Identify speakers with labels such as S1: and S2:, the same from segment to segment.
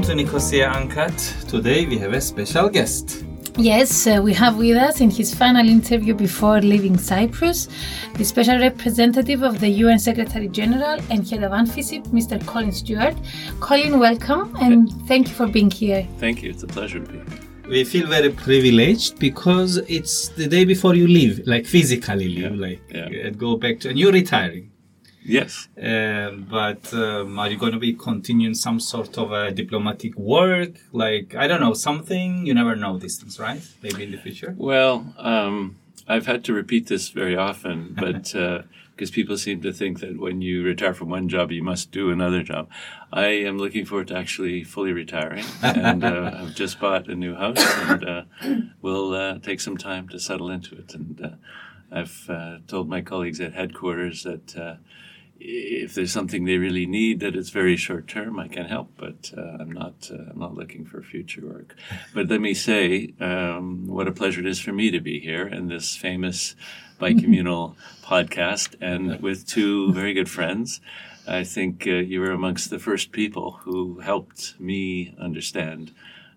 S1: to Nicosia Uncut. Today we have a special guest.
S2: Yes, we have with us in his final interview before leaving Cyprus, the special representative of the UN Secretary General and Head of UNFICYP, Mr. Colin Stewart. Colin, welcome and thank you for being here.
S3: Thank you. It's a pleasure to be here.
S1: We feel very privileged because it's the day before you leave, like physically leave, go back to, and you're retiring.
S3: Yes.
S1: But are you going to be continuing some sort of diplomatic work? Like, I don't know, something? You never know these things, right? Maybe in the future?
S3: Well, I've had to repeat this very often, but because people seem to think that when you retire from one job, you must do another job. I am looking forward to actually fully retiring, and I've just bought a new house, and we'll take some time to settle into it. And I've told my colleagues at headquarters that if there's something they really need, that it's very short term, I can help, but I'm not looking for future work. But let me say, what a pleasure it is for me to be here in this famous bicommunal podcast, and with two very good friends. I think you were amongst the first people who helped me understand,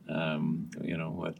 S3: what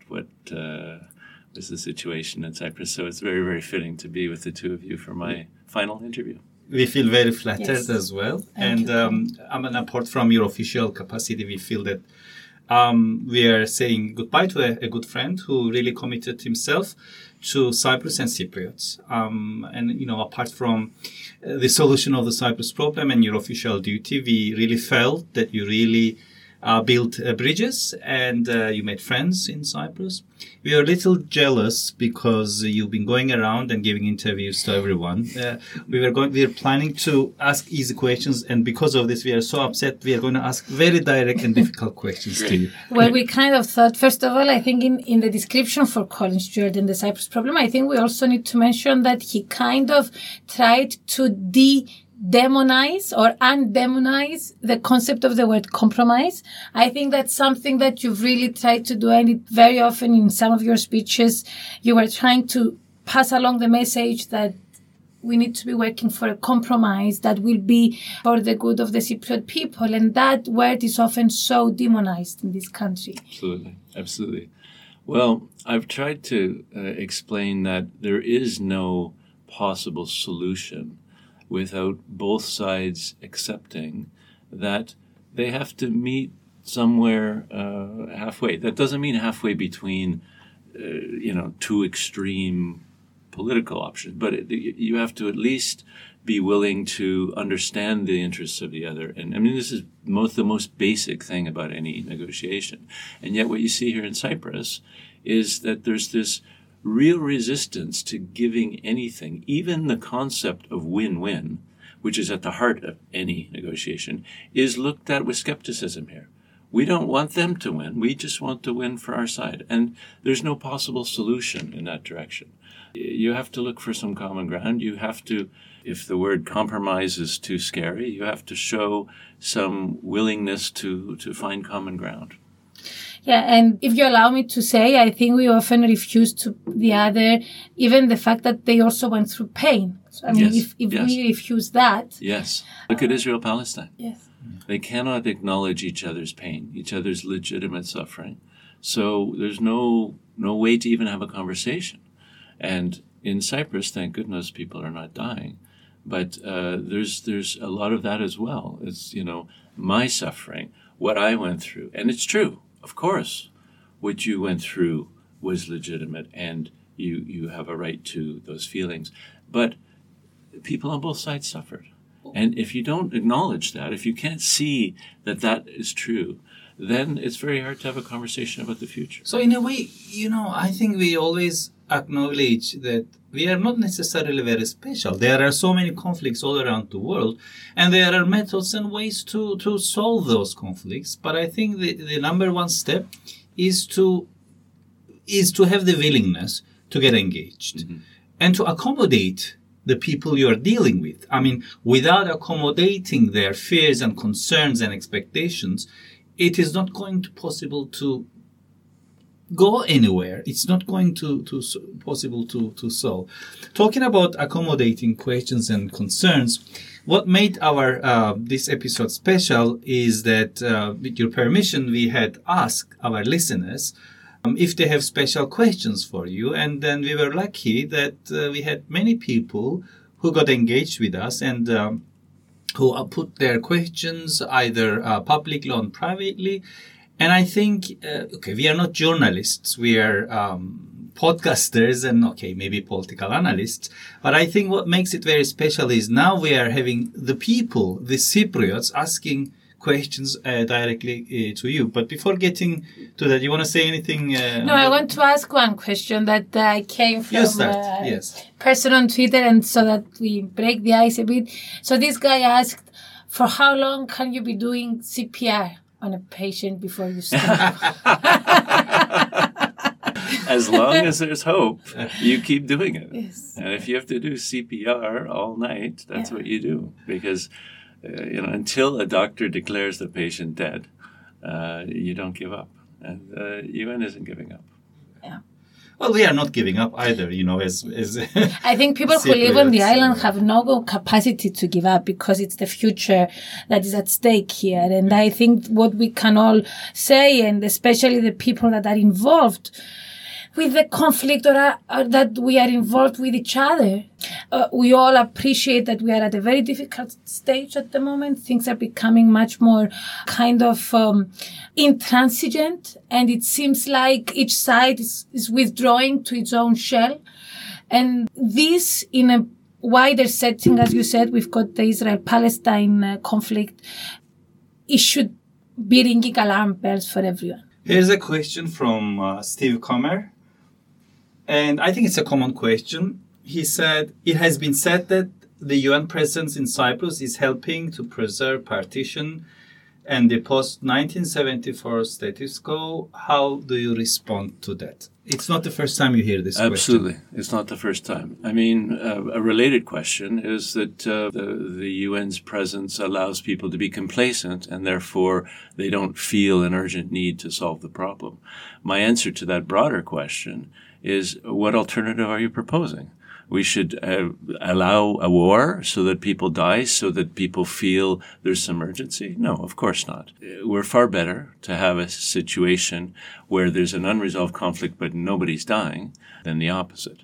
S3: was the situation in Cyprus. So it's very, very fitting to be with the two of you for my final interview.
S1: We feel very flattered as well. Apart from your official capacity, we feel that we are saying goodbye to a good friend who really committed himself to Cyprus and Cypriots. Apart from the solution of the Cyprus problem and your official duty, we really felt that you really built bridges and you made friends in Cyprus. We are a little jealous because you've been going around and giving interviews to everyone. We are planning to ask easy questions, and because of this, we are so upset. We are going to ask very direct and difficult questions to you.
S2: Well, we kind of thought, first of all, I think in the description for Colin Stewart and the Cyprus problem, I think we also need to mention that he kind of tried to demonize or undemonize the concept of the word compromise. I think that's something that you've really tried to do, and it very often in some of your speeches, you were trying to pass along the message that we need to be working for a compromise that will be for the good of the Cypriot people, and that word is often so demonized in this country.
S3: Absolutely. Well, I've tried to explain that there is no possible solution without both sides accepting that they have to meet somewhere halfway. That doesn't mean halfway between, two extreme political options, but you have to at least be willing to understand the interests of the other. And I mean, this is the most basic thing about any negotiation. And yet what you see here in Cyprus is that there's this real resistance to giving anything, even the concept of win-win, which is at the heart of any negotiation, is looked at with skepticism here. We don't want them to win. We just want to win for our side. And there's no possible solution in that direction. You have to look for some common ground. You have to, if the word compromise is too scary, you have to show some willingness to find common ground.
S2: Yeah, and if you allow me to say, I think we often refuse to the other, even the fact that they also went through pain. So, I mean, if we refuse that.
S3: Yes. Look at Israel-Palestine.
S2: Yes.
S3: They cannot acknowledge each other's pain, each other's legitimate suffering. So there's no way to even have a conversation. And in Cyprus, thank goodness, people are not dying. But there's a lot of that as well. It's, my suffering, what I went through. And it's true. Of course, what you went through was legitimate, and you have a right to those feelings. But people on both sides suffered. And if you don't acknowledge that, if you can't see that is true, then it's very hard to have a conversation about the future.
S1: So in a way, I think we always acknowledge that we are not necessarily very special. There are so many conflicts all around the world, and there are methods and ways to solve those conflicts. But I think the number one step is to have the willingness to get engaged and to accommodate the people you are dealing with. I mean, without accommodating their fears and concerns and expectations, it is not going to possible to go anywhere. It's not going to possible to solve. Talking about accommodating questions and concerns, what made our this episode special is that, with your permission, we had asked our listeners if they have special questions for you. And then we were lucky that we had many people who got engaged with us and who put their questions either publicly or privately. And I think, we are not journalists. We are podcasters and, maybe political analysts. But I think what makes it very special is now we are having the people, the Cypriots, asking questions directly to you. But before getting to that, you want to say anything?
S2: No, I want to ask one question that came from
S1: yes.
S2: person on Twitter, and so that we break the ice a bit. So this guy asked, for how long can you be doing CPR on a patient before you stop?
S3: As long as there's hope, you keep doing it.
S2: Yes.
S3: And if you have to do CPR all night, that's what you do. Because, until a doctor declares the patient dead, you don't give up. And UN isn't giving up.
S2: Yeah.
S1: Well, we are not giving up either, as
S2: I think people who live on the island have no capacity to give up because it's the future that is at stake here. And I think what we can all say, and especially the people that are involved with the conflict or that we are involved with each other, we all appreciate that we are at a very difficult stage at the moment. Things are becoming much more kind of intransigent, and it seems like each side is withdrawing to its own shell. And this, in a wider setting, as you said, we've got the Israel-Palestine conflict. It should be ringing alarm bells for everyone.
S1: Here's a question from Steve Comer. And I think it's a common question. He said, it has been said that the UN presence in Cyprus is helping to preserve partition and the post-1974 status quo. How do you respond to that? It's not the first time you hear this
S3: Absolutely.
S1: question.
S3: It's not the first time. I mean, a related question is that the UN's presence allows people to be complacent, and therefore they don't feel an urgent need to solve the problem. My answer to that broader question is, what alternative are you proposing? We should allow a war so that people die, so that people feel there's some urgency? No, of course not. We're far better to have a situation where there's an unresolved conflict but nobody's dying than the opposite.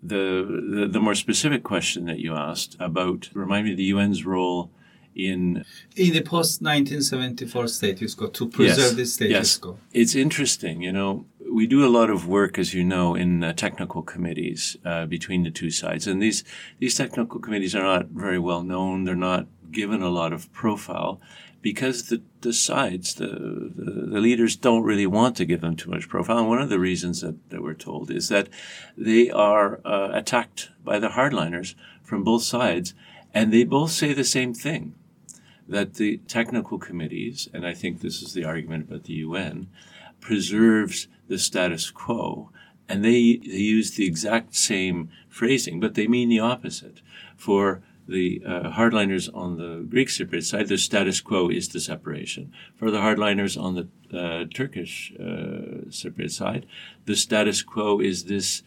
S3: The more specific question that you asked about, remind me, the UN's role in
S1: the post-1974 status quo, to preserve the status quo.
S3: It's interesting, we do a lot of work, as you know, in technical committees between the two sides. And these technical committees are not very well known. They're not given a lot of profile because the sides, the leaders don't really want to give them too much profile. And one of the reasons that we're told is that they are attacked by the hardliners from both sides, and they both say the same thing, that the technical committees, and I think this is the argument about the UN, preserves the status quo, and they use the exact same phrasing, but they mean the opposite. For the hardliners on the Greek Cypriot side, the status quo is the separation. For the hardliners on the Turkish Cypriot side, the status quo is this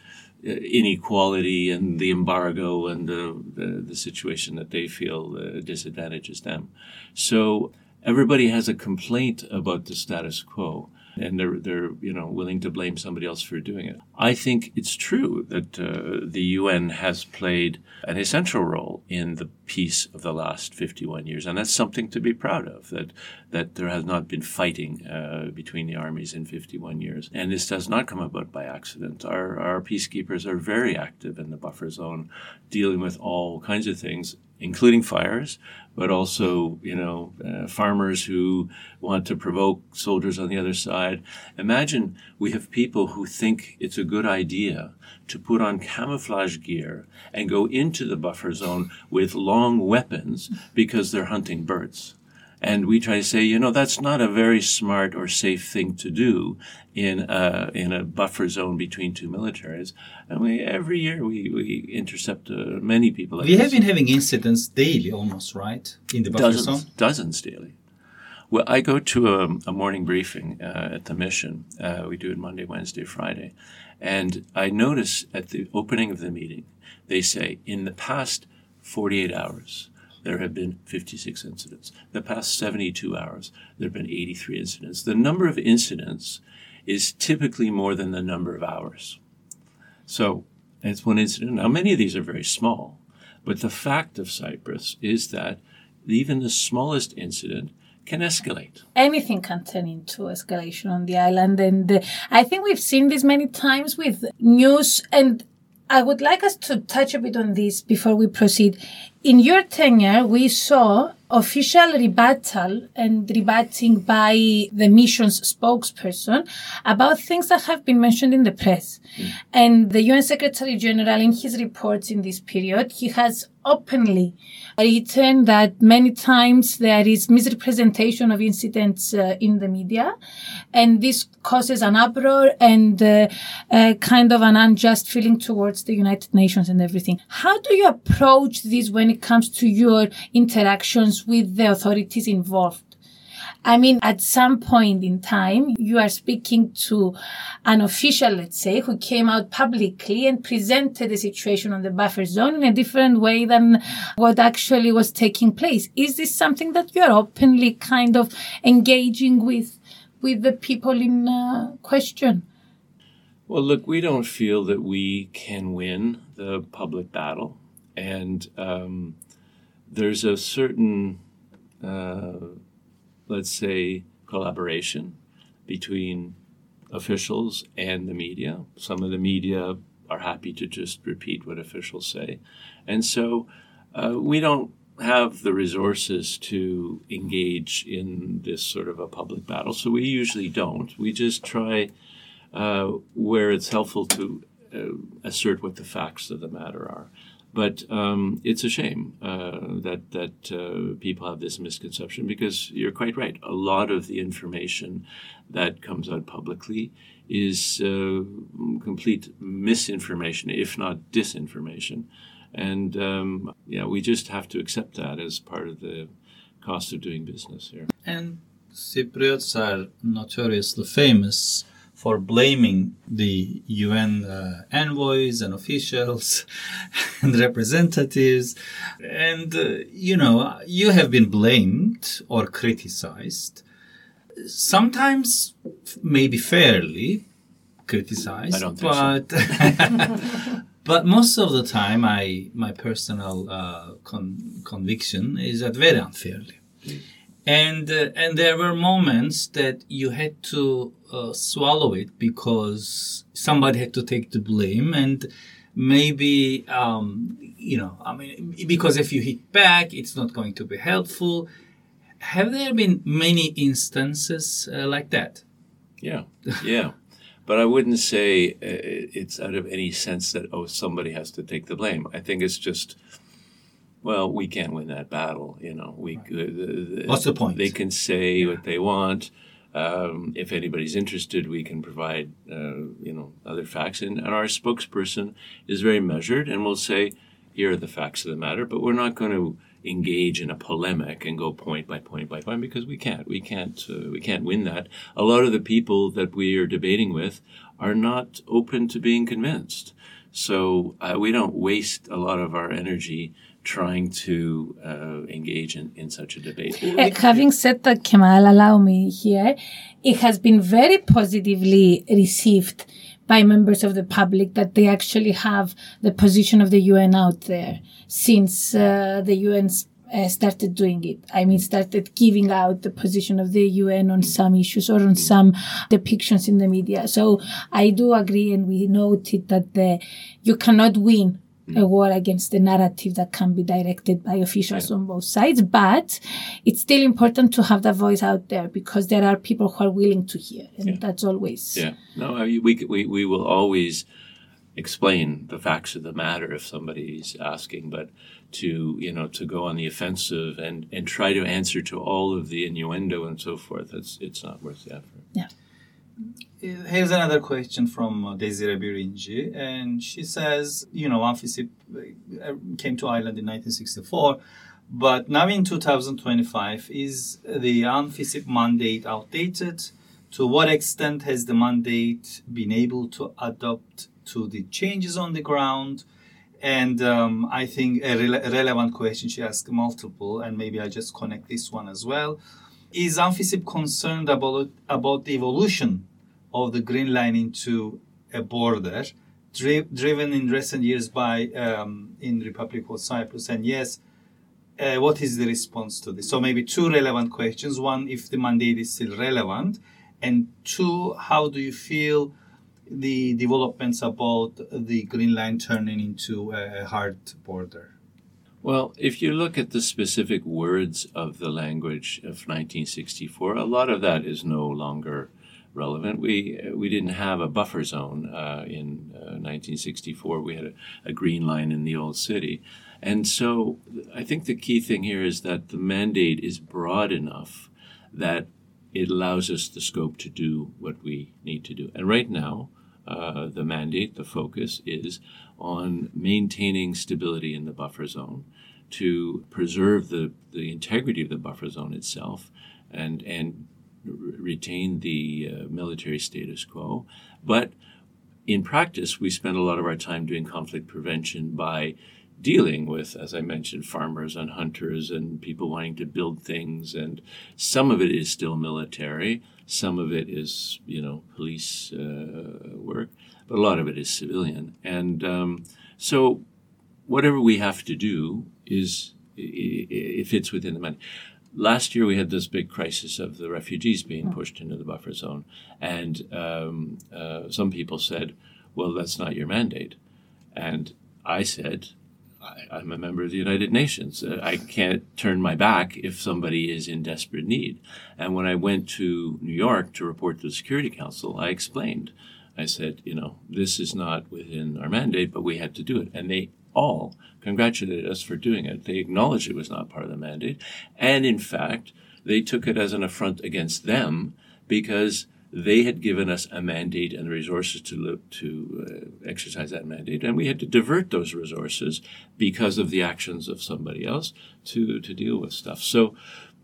S3: inequality and the embargo and the situation that they feel disadvantages them. So everybody has a complaint about the status quo, and they're willing to blame somebody else for doing it. I think it's true that the UN has played an essential role in the peace of the last 51 years, and that's something to be proud of, that there has not been fighting between the armies in 51 years. And this does not come about by accident. Our peacekeepers are very active in the buffer zone, dealing with all kinds of things, including fires, but also, farmers who want to provoke soldiers on the other side. Imagine we have people who think it's a good idea to put on camouflage gear and go into the buffer zone with long weapons because they're hunting birds. And we try to say, that's not a very smart or safe thing to do in a buffer zone between two militaries. And every year we intercept many people.
S1: We have been having incidents daily almost, right? In the buffer zone?
S3: Dozens daily. Well, I go to a morning briefing at the mission. We do it Monday, Wednesday, Friday. And I notice at the opening of the meeting, they say, in the past 48 hours, there have been 56 incidents. The past 72 hours, there have been 83 incidents. The number of incidents is typically more than the number of hours. So it's one incident. Now, many of these are very small, but the fact of Cyprus is that even the smallest incident can escalate.
S2: Anything can turn into escalation on the island. And I think we've seen this many times with news. And I would like us to touch a bit on this before we proceed. In your tenure, we saw official rebuttal and rebutting by the mission's spokesperson about things that have been mentioned in the press. And the UN Secretary General, in his reports in this period, he has openly written that many times there is misrepresentation of incidents in the media, and this causes an uproar and kind of an unjust feeling towards the United Nations and everything. How do you approach this when it comes to your interactions with the authorities involved? I mean, at some point in time, you are speaking to an official, let's say, who came out publicly and presented the situation on the buffer zone in a different way than what actually was taking place. Is this something that you're openly kind of engaging with the people in question?
S3: Well, look, we don't feel that we can win the public battle. And there's a certain let's say, collaboration between officials and the media. Some of the media are happy to just repeat what officials say. And so we don't have the resources to engage in this sort of a public battle. So we usually don't. We just try where it's helpful to assert what the facts of the matter are. But it's a shame that people have this misconception, because you're quite right. A lot of the information that comes out publicly is complete misinformation, if not disinformation. And we just have to accept that as part of the cost of doing business here.
S1: And Cypriots are notoriously famous for blaming the UN envoys and officials and representatives. And, you have been blamed or criticized, sometimes maybe fairly criticized.
S3: I don't think so.
S1: But most of the time, my personal conviction is that very unfairly. And there were moments that you had to swallow it because somebody had to take the blame, and maybe because if you hit back, it's not going to be helpful. Have there been many instances like that?
S3: Yeah. But I wouldn't say it's out of any sense that somebody has to take the blame. I think it's just, well, we can't win that battle,
S1: What's the point?
S3: They can say what they want. If anybody's interested, we can provide, other facts. And our spokesperson is very measured and will say, here are the facts of the matter. But we're not going to engage in a polemic and go point by point by point, because we can't. We can't win that. A lot of the people that we are debating with are not open to being convinced. So we don't waste a lot of our energy trying to engage in such a debate.
S2: Having said that, Kemal, allow me here, it has been very positively received by members of the public that they actually have the position of the UN out there since the UN started doing it. I mean, started giving out the position of the UN on some issues or on some depictions in the media. So I do agree, and we noted that you cannot win a war against the narrative that can be directed by officials on both sides. But it's still important to have that voice out there, because there are people who are willing to hear. And that's always...
S3: Yeah. No, we will always explain the facts of the matter if somebody's asking, but to go on the offensive and try to answer to all of the innuendo and so forth, it's not worth the effort.
S2: Yeah.
S1: Here's another question from Desiree Birinci, and she says, ANFICYP came to Ireland in 1964, but now in 2025, is the ANFICYP mandate outdated? To what extent has the mandate been able to adapt to the changes on the ground? And I think a relevant question, she asked multiple, and maybe I just connect this one as well. Is ANFICYP concerned about the evolution of the Green Line into a border, driven in recent years by in Republic of Cyprus? And yes, what is the response to this? So maybe two relevant questions. One, if the mandate is still relevant. And two, how do you feel the developments about the Green Line turning into a hard border?
S3: Well, if you look at the specific words of the language of 1964, a lot of that is no longer relevant. We didn't have a buffer zone in 1964. We had a green line in the old city. And so I think the key thing here is that the mandate is broad enough that it allows us the scope to do what we need to do. And right now, the mandate, the focus is on maintaining stability in the buffer zone, to preserve the integrity of the buffer zone itself and retain the military status quo. But in practice, we spend a lot of our time doing conflict prevention by dealing with, as I mentioned, farmers and hunters and people wanting to build things. And some of it is still military. Some of it is, police work. But a lot of it is civilian. And so whatever we have to do it fits within the mandate. Last year, we had this big crisis of the refugees being pushed into the buffer zone. And some people said, well, that's not your mandate. And I said, I'm a member of the United Nations. I can't turn my back if somebody is in desperate need. And when I went to New York to report to the Security Council, I explained. I said, this is not within our mandate, but we had to do it. And they all congratulated us for doing it. They acknowledged it was not part of the mandate. And in fact, they took it as an affront against them because they had given us a mandate and the resources to exercise that mandate, and we had to divert those resources because of the actions of somebody else to deal with stuff. So,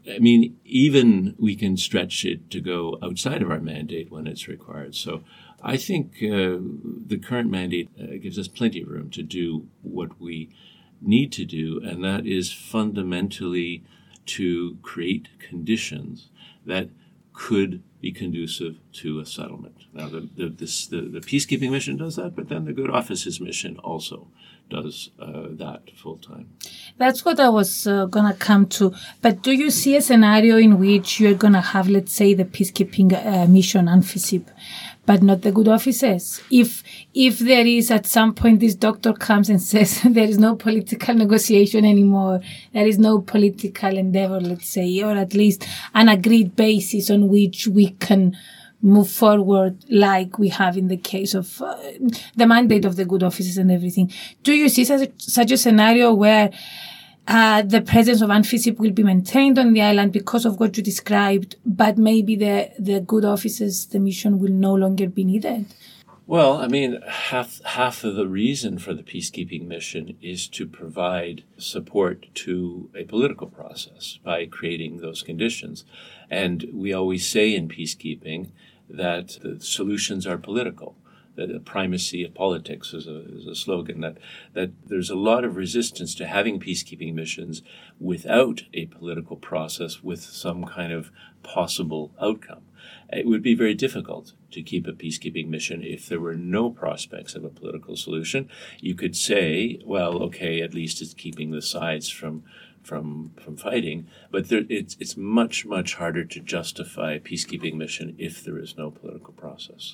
S3: even we can stretch it to go outside of our mandate when it's required. So I think the current mandate gives us plenty of room to do what we need to do, and that is fundamentally to create conditions that could be conducive to a settlement. Now, the peacekeeping mission does that, but then the Good Office's mission also does that full time.
S2: That's what I was going to come to. But do you see a scenario in which you're going to have, let's say, the peacekeeping mission, ANFICYP, but not the Good Offices? If there is at some point this doctor comes and says there is no political negotiation anymore, there is no political endeavor, let's say, or at least an agreed basis on which we can move forward like we have in the case of the mandate of the Good Offices and everything. Do you see such a scenario where the presence of ANFICYP will be maintained on the island because of what you described, but maybe the Good Offices, the mission will no longer be needed?
S3: Well, half of the reason for the peacekeeping mission is to provide support to a political process by creating those conditions. And we always say in peacekeeping that the solutions are political. The primacy of politics is a slogan, that there's a lot of resistance to having peacekeeping missions without a political process with some kind of possible outcome. It would be very difficult to keep a peacekeeping mission if there were no prospects of a political solution. You could say, well, okay, at least it's keeping the sides from fighting, but it's much, much harder to justify a peacekeeping mission if there is no political process.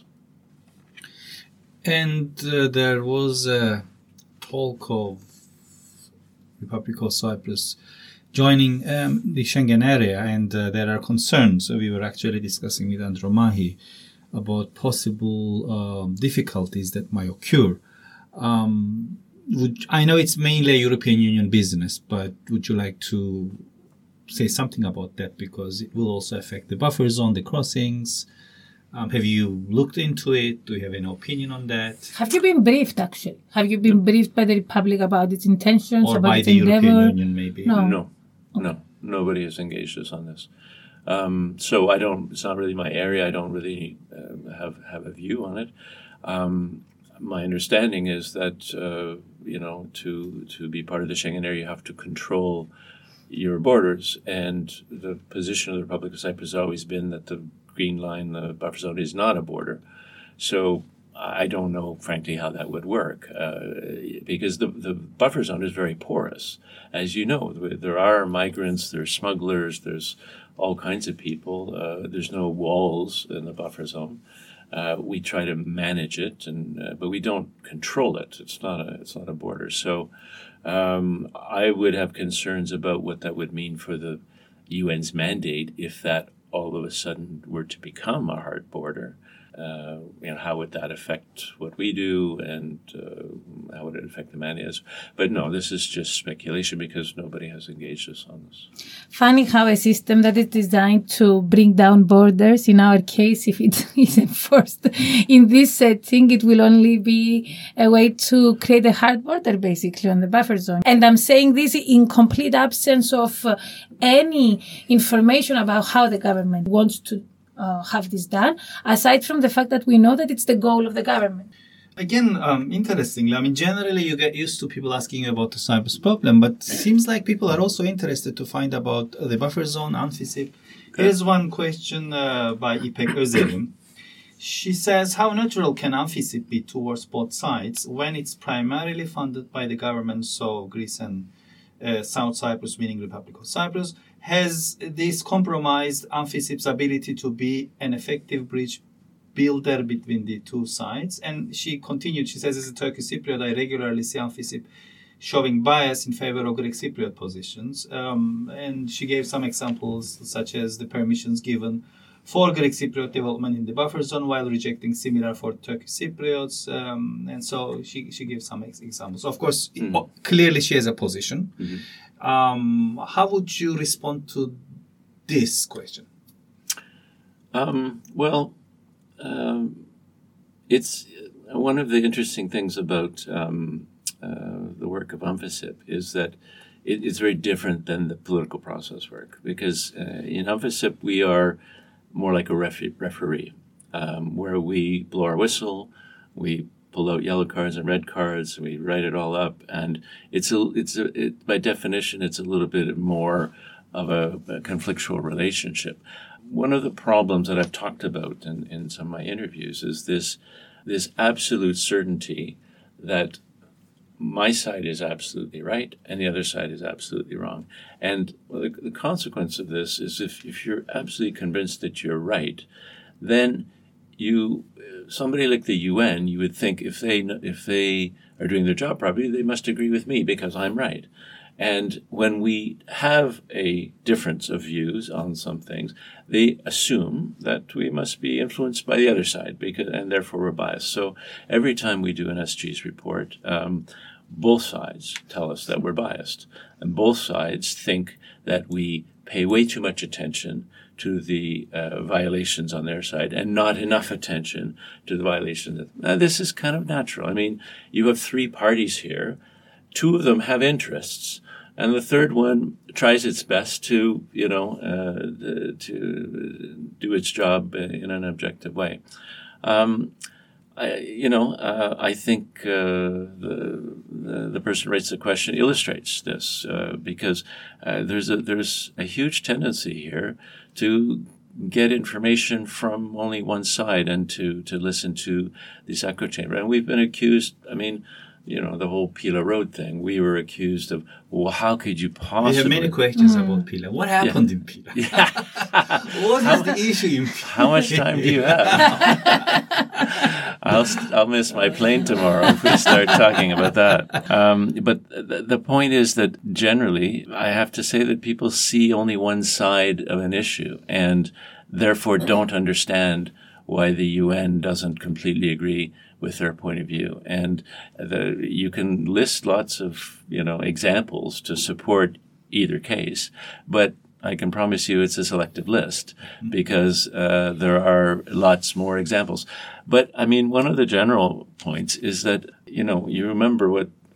S1: And there was a talk of Republic of Cyprus joining the Schengen area, and there are concerns. So we were actually discussing with Andromachi about possible difficulties that might occur. I know it's mainly a European Union business, but would you like to say something about that? Because it will also affect the buffer zone, the crossings. Have you looked into it? Do you have any opinion on that?
S2: Have you been briefed, actually? Have you been briefed by the Republic about its intentions,
S1: or
S2: about
S1: by
S2: its
S1: the
S2: endeavor?
S1: European Union, maybe?
S3: No. Nobody has engaged us on this. So it's not really my area. I don't really have a view on it. my understanding is that, to be part of the Schengen area, you have to control your borders. And the position of the Republic of Cyprus has always been that the green line, the buffer zone, is not a border. So I don't know, frankly, how that would work, because the buffer zone is very porous. As you know, there are migrants, there's smugglers, there's all kinds of people. There's no walls in the buffer zone. We try to manage it, but we don't control it. It's not a border. So I would have concerns about what that would mean for the UN's mandate if that all of a sudden were to become a hard border. How would that affect what we do, and how would it affect the mandates? But no, this is just speculation because nobody has engaged us on this.
S2: Funny how a system that is designed to bring down borders, in our case, if it is enforced in this setting, it will only be a way to create a hard border, basically, on the buffer zone. And I'm saying this in complete absence of any information about how the government wants to have this done, aside from the fact that we know that it's the goal of the government.
S1: Again, interestingly, generally you get used to people asking you about the Cyprus problem, but it seems like people are also interested to find about the buffer zone, ANFICYP. Here's one question by İpek Özelim. She says, how neutral can ANFICYP be towards both sides when it's primarily funded by the government, so Greece and South Cyprus, meaning Republic of Cyprus? Has this compromised ANFICYP's ability to be an effective bridge builder between the two sides? And she continued, she says, as a Turkish Cypriot, I regularly see ANFICYP showing bias in favor of Greek Cypriot positions. And she gave some examples, such as the permissions given for Greek Cypriot development in the buffer zone while rejecting similar for Turkish Cypriots. And so she gives some examples. Of course, clearly she has a position. Mm-hmm. How would you respond to this question?
S3: It's one of the interesting things about the work of ANFICYP is that it's very different than the political process work, because in ANFICYP we are more like a referee, where we blow our whistle, we pull out yellow cards and red cards, we write it all up, and it's by definition it's a little bit more of a conflictual relationship. One of the problems that I've talked about in some of my interviews is this absolute certainty that my side is absolutely right and the other side is absolutely wrong. And the consequence of this is if you're absolutely convinced that you're right, then somebody like the UN, you would think if they are doing their job properly, they must agree with me because I'm right. And when we have a difference of views on some things, they assume that we must be influenced by the other side, and therefore we're biased. So every time we do an SG's report, both sides tell us that we're biased, and both sides think that we pay way too much attention to the violations on their side and not enough attention to the violations. This is kind of natural. You have three parties here. Two of them have interests, and the third one tries its best to do its job in an objective way. I think the person who writes the question illustrates this because there's a huge tendency here to get information from only one side and to listen to this echo chamber. And we've been accused, the whole Pila Road thing, we were accused of, well, how could you possibly...
S1: We have many questions about Pila. What happened in Pila?
S3: Yeah.
S1: What is the issue in Pila?
S3: How much time do you have? I'll miss my plane tomorrow if we start talking about that. But the point is that generally, I have to say that people see only one side of an issue and therefore don't understand why the UN doesn't completely agree with their point of view. And you can list lots of, examples to support either case, but I can promise you it's a selective list because there are lots more examples. But one of the general points is that, you remember what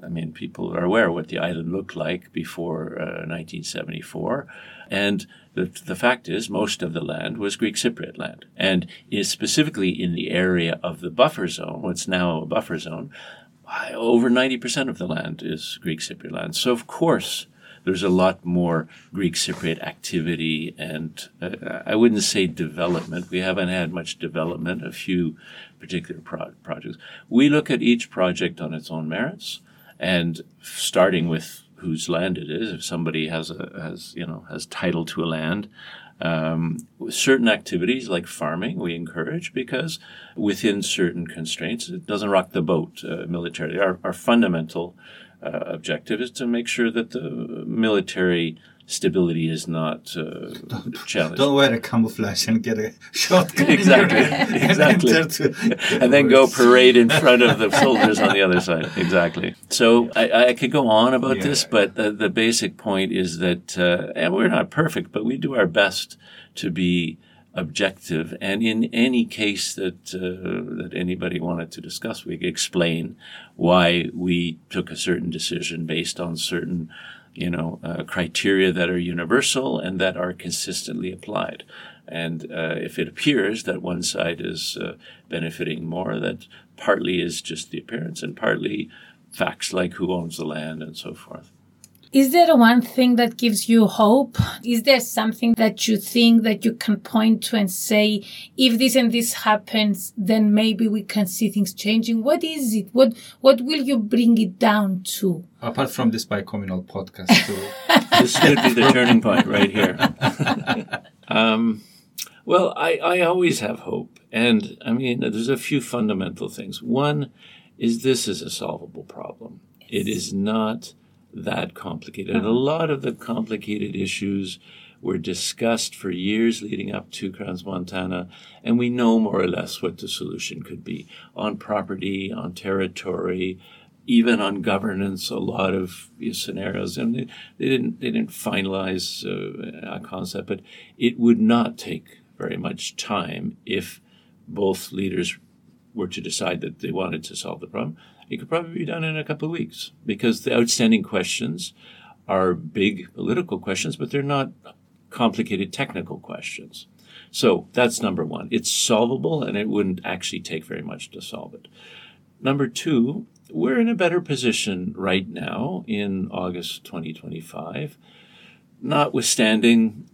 S3: people are aware what the island looked like before 1974. And the fact is, most of the land was Greek Cypriot land. And specifically in the area of the buffer zone, what's now a buffer zone, over 90% of the land is Greek Cypriot land. So, of course, there's a lot more Greek Cypriot activity and I wouldn't say development. We haven't had much development, a few particular projects. We look at each project on its own merits, and starting with whose land it is. If somebody has title to a land, certain activities like farming we encourage because within certain constraints it doesn't rock the boat militarily. Our fundamental objective is to make sure that the military stability is not challenged.
S1: Don't wear a camouflage and get a shotgun.
S3: Exactly. And then go parade in front of the soldiers on the other side. Exactly. So I could go on about this, but the basic point is that and we're not perfect, but we do our best to be objective. And in any case that anybody wanted to discuss, we could explain why we took a certain decision based on certain criteria that are universal and that are consistently applied. And if it appears that one side is benefiting more, that partly is just the appearance and partly facts like who owns the land and so forth.
S2: Is there one thing that gives you hope? Is there something that you think that you can point to and say, if this and this happens, then maybe we can see things changing? What is it? What will you bring it down to?
S1: Apart from this bicommunal podcast.
S3: This could be the turning point right here. Well, I always have hope. And, there's a few fundamental things. One is this is a solvable problem. Yes. It is not that complicated. And a lot of the complicated issues were discussed for years leading up to Crans-Montana, and we know more or less what the solution could be on property, on territory, even on governance. A lot of scenarios, and they didn't finalize a concept, but it would not take very much time if both leaders were to decide that they wanted to solve the problem. It could probably be done in a couple of weeks because the outstanding questions are big political questions, but they're not complicated technical questions. So that's number one. It's solvable, and it wouldn't actually take very much to solve it. Number two, we're in a better position right now in August 2025, notwithstanding,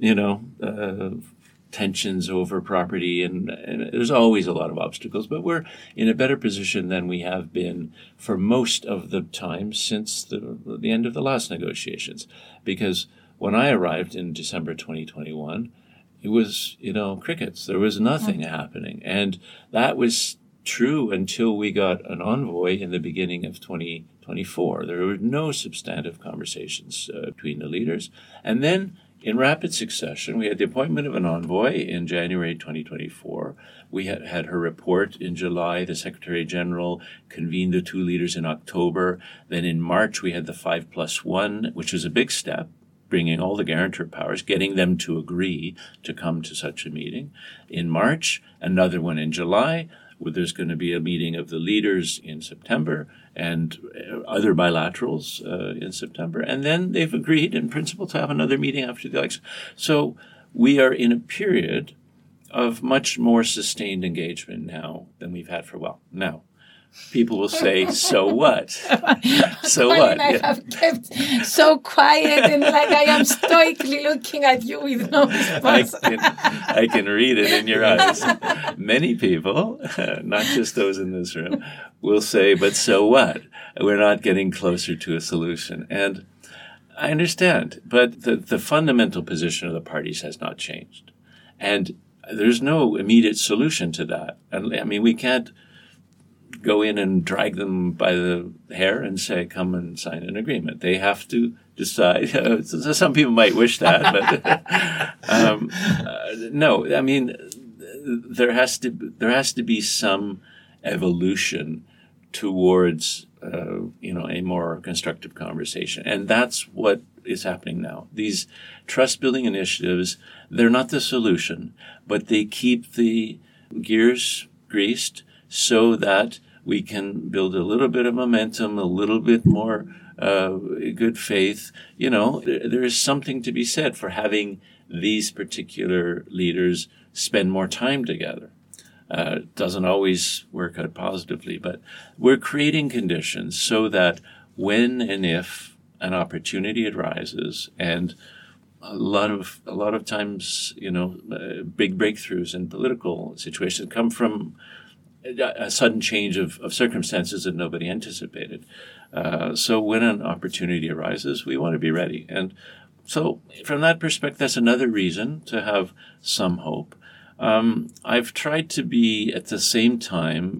S3: tensions over property, and there's always a lot of obstacles, but we're in a better position than we have been for most of the time since the end of the last negotiations. Because when I arrived in December 2021, it was, crickets. There was nothing happening. And that was true until we got an envoy in the beginning of 2024. There were no substantive conversations between the leaders. And then in rapid succession, we had the appointment of an envoy in January 2024. We had her report in July. The Secretary General convened the two leaders in October. Then in March, we had the 5+1, which was a big step, bringing all the guarantor powers, getting them to agree to come to such a meeting. In March, another one in July, where there's going to be a meeting of the leaders in September and other bilaterals in September. And then they've agreed in principle to have another meeting after the election. So we are in a period of much more sustained engagement now than we've had for a while. Now, people will say, so what? So what?
S2: I have kept so quiet and I am stoically looking at you with no response.
S3: I can read it in your eyes. Many people, not just those in this room, will say, but so what? We're not getting closer to a solution. And I understand, but the fundamental position of the parties has not changed. And there's no immediate solution to that. And we can't go in and drag them by the hair and say, come and sign an agreement. They have to decide. Some people might wish that, but no. There has to be some evolution towards a more constructive conversation, and that's what is happening now. These trust-building initiatives, they're not the solution, but they keep the gears greased so that we can build a little bit of momentum, a little bit more good faith. There is something to be said for having these particular leaders spend more time together. Doesn't always work out positively, but we're creating conditions so that when and if an opportunity arises, and a lot of times, big breakthroughs in political situations come from a sudden change of circumstances that nobody anticipated. So when an opportunity arises, we want to be ready. And so from that perspective, that's another reason to have some hope. I've tried to be at the same time,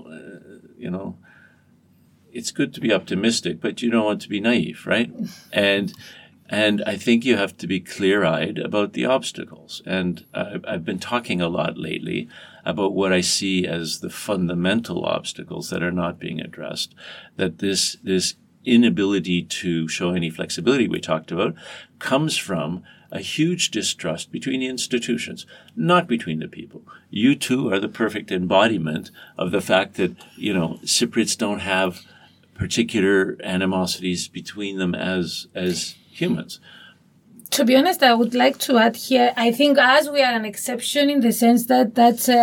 S3: it's good to be optimistic, but you don't want to be naive, right? And I think you have to be clear-eyed about the obstacles. And I've been talking a lot lately about what I see as the fundamental obstacles that are not being addressed, that this inability to show any flexibility we talked about comes from a huge distrust between the institutions, not between the people. You two are the perfect embodiment of the fact that, Cypriots don't have particular animosities between them as humans.
S2: To be honest, I would like to add here, I think as we are an exception in the sense that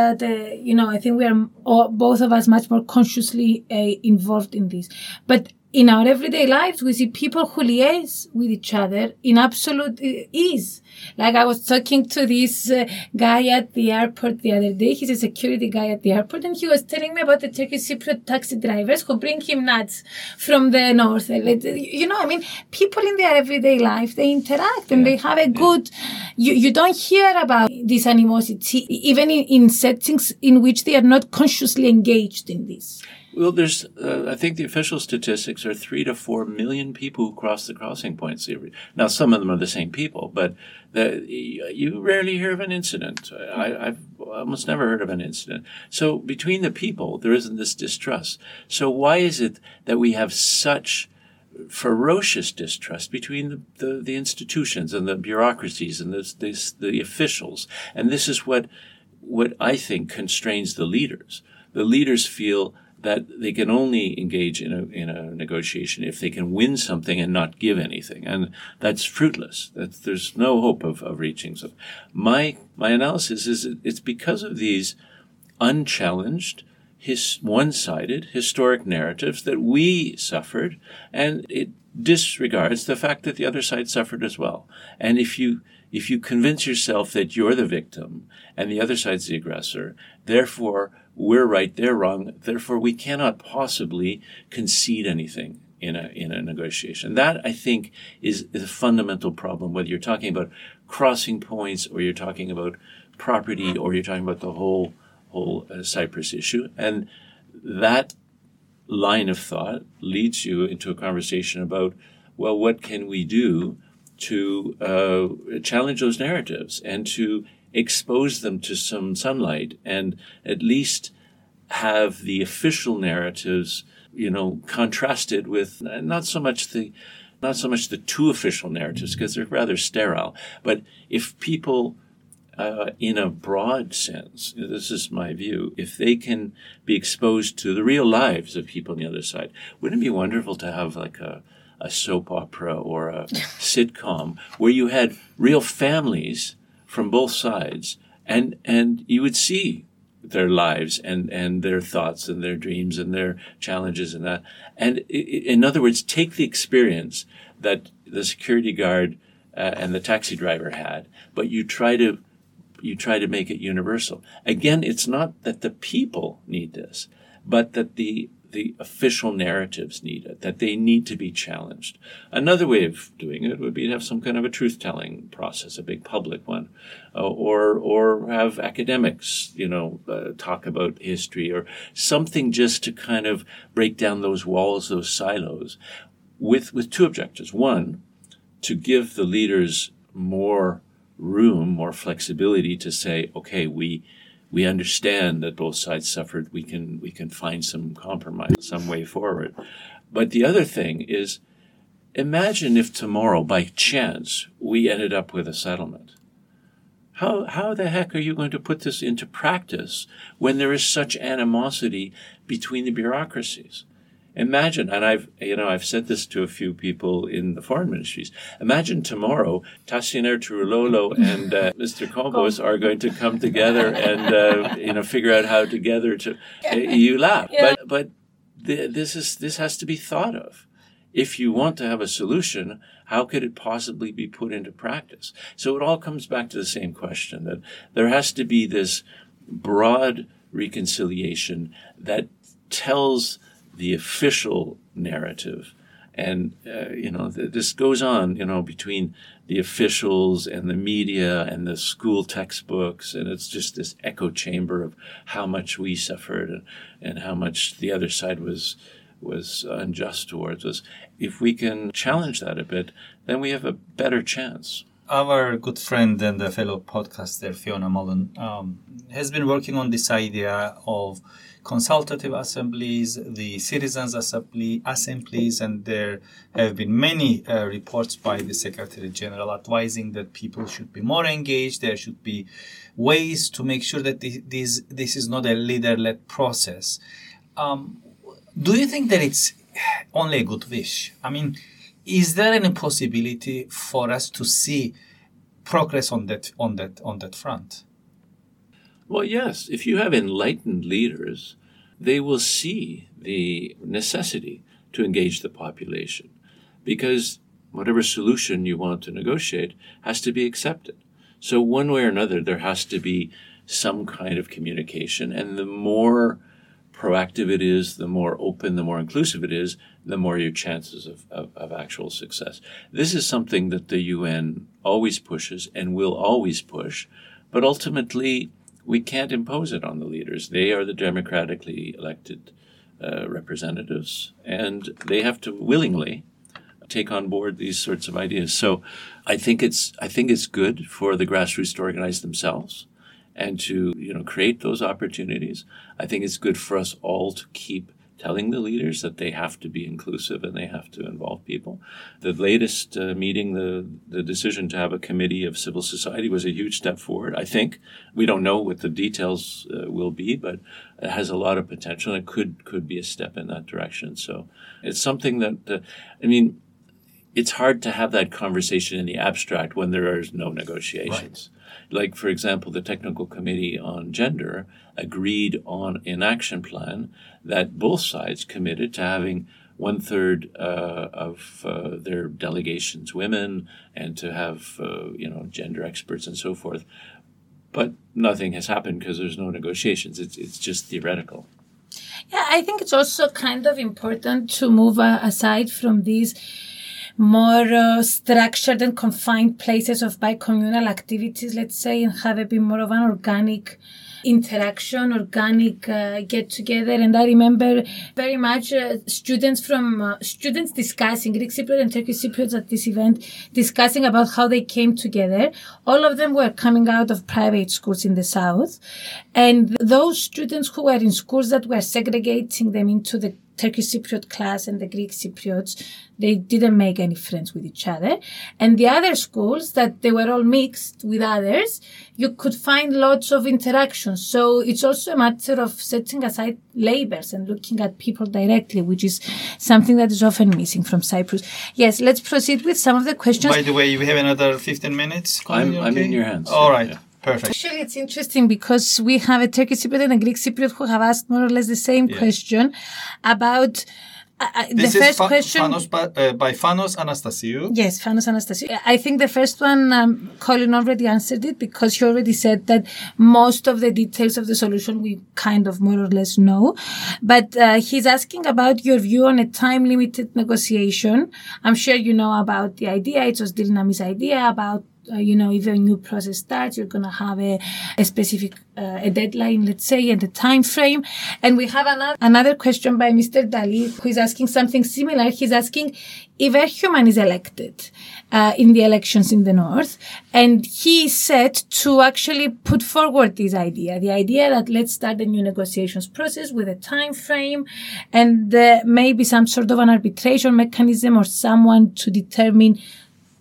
S2: I think we are both of us much more consciously involved in this. But in our everyday lives, we see people who liaise with each other in absolute ease. Like I was talking to this guy at the airport the other day. He's a security guy at the airport, and he was telling me about the Turkish Cypriot taxi drivers who bring him nuts from the north. People in their everyday life, they interact and they have a good... You don't hear about this animosity, even in settings in which they are not consciously engaged in this.
S3: Well, there's, I think the official statistics are 3 to 4 million people who cross the crossing points. Now, some of them are the same people, but you rarely hear of an incident. I've almost never heard of an incident. So between the people, there isn't this distrust. So why is it that we have such ferocious distrust between the institutions and the bureaucracies and the officials? And this is what I think constrains the leaders. The leaders feel that they can only engage in a negotiation if they can win something and not give anything, and that's fruitless. There's no hope of reaching something. My analysis is it's because of these unchallenged, one-sided historic narratives that we suffered, and it disregards the fact that the other side suffered as well. And if you convince yourself that you're the victim and the other side's the aggressor, therefore we're right, they're wrong, therefore we cannot possibly concede anything in a negotiation. That, I think, is a fundamental problem, whether you're talking about crossing points or you're talking about property or you're talking about the whole Cyprus issue. And that line of thought leads you into a conversation about, well, what can we do to challenge those narratives and to expose them to some sunlight and at least have the official narratives, contrasted with not so much the two official narratives, because they're rather sterile. But if people, in a broad sense, this is my view, if they can be exposed to the real lives of people on the other side, wouldn't it be wonderful to have like a soap opera or a sitcom where you had real families from both sides, and you would see their lives and their thoughts and their dreams and their challenges and that. And in other words, take the experience that the security guard and the taxi driver had, but you try to make it universal. Again, it's not that the people need this, but that the official narratives need it, that they need to be challenged. Another way of doing it would be to have some kind of a truth-telling process, a big public one, or have academics, talk about history or something just to kind of break down those walls, those silos, with two objectives. One, to give the leaders more room, more flexibility to say, okay, we understand that both sides suffered. We can find some compromise, some way forward. But the other thing is, imagine if tomorrow, by chance, we ended up with a settlement. How the heck are you going to put this into practice when there is such animosity between the bureaucracies? Imagine, and I've said this to a few people in the foreign ministries. Imagine tomorrow, Tassinir Trulolo and Mr. Combos are going to come together and figure out how together to. You laugh, but this has to be thought of. If you want to have a solution, how could it possibly be put into practice? So it all comes back to the same question, that there has to be this broad reconciliation that tells the official narrative. And, this goes on, between the officials and the media and the school textbooks. And it's just this echo chamber of how much we suffered and how much the other side was unjust towards us. If we can challenge that a bit, then we have a better chance.
S1: Our good friend and a fellow podcaster, Fiona Mullen, has been working on this idea of consultative assemblies, the citizens' assemblies, and there have been many reports by the Secretary General advising that people should be more engaged. There should be ways to make sure that this is not a leader-led process. Do you think that it's only a good wish? I mean, is there any possibility for us to see progress on that front?
S3: Well, yes. If you have enlightened leaders, they will see the necessity to engage the population, because whatever solution you want to negotiate has to be accepted. So one way or another, there has to be some kind of communication, and the more proactive it is, the more open, the more inclusive it is, the more your chances of actual success. This is something that the UN always pushes and will always push, but ultimately we can't impose it on the leaders. They are the democratically elected representatives, and they have to willingly take on board these sorts of ideas. So I think it's good for the grassroots to organize themselves and to create those opportunities. I think it's good for us all to keep telling the leaders that they have to be inclusive and they have to involve people. The latest meeting, the decision to have a committee of civil society was a huge step forward. I think we don't know what the details will be, but it has a lot of potential. It could be a step in that direction. So it's something that it's hard to have that conversation in the abstract when there is no negotiations. Right. Like, for example, the Technical Committee on Gender agreed on an action plan that both sides committed to having 1/3 of their delegations women and to have, gender experts and so forth. But nothing has happened because there's no negotiations. It's just theoretical.
S2: Yeah, I think it's also kind of important to move aside from these more structured and confined places of bi-communal activities, let's say, and have a bit more of an organic interaction, organic get-together. And I remember very much students discussing, Greek Cypriot and Turkish Cypriots at this event, discussing about how they came together. All of them were coming out of private schools in the south. And those students who were in schools that were segregating them into the Turkish Cypriot class and the Greek Cypriots, they didn't make any friends with each other. And the other schools that they were all mixed with others, you could find lots of interactions. So it's also a matter of setting aside labels and looking at people directly, which is something that is often missing from Cyprus. Yes, let's proceed with some of the questions.
S1: By the way, we have another 15 minutes.
S3: I'm in your hands.
S1: All right. Yeah. Perfect.
S2: Actually, it's interesting because we have a Turkish Cypriot and a Greek Cypriot who have asked more or less the same question about the first question.
S1: By Fanos Anastasiou.
S2: Yes, Fanos Anastasiou. I think the first one, Colin already answered it because he already said that most of the details of the solution we kind of more or less know. But he's asking about your view on a time-limited negotiation. I'm sure you know about the idea. It was Dilnami's idea about if a new process starts, you're going to have a specific a deadline, let's say, and a time frame. And we have another question by Mr. Dali, who is asking something similar. He's asking if Erhuman is elected in the elections in the north, and he is set to actually put forward this idea, the idea that let's start a new negotiations process with a time frame and maybe some sort of an arbitration mechanism or someone to determine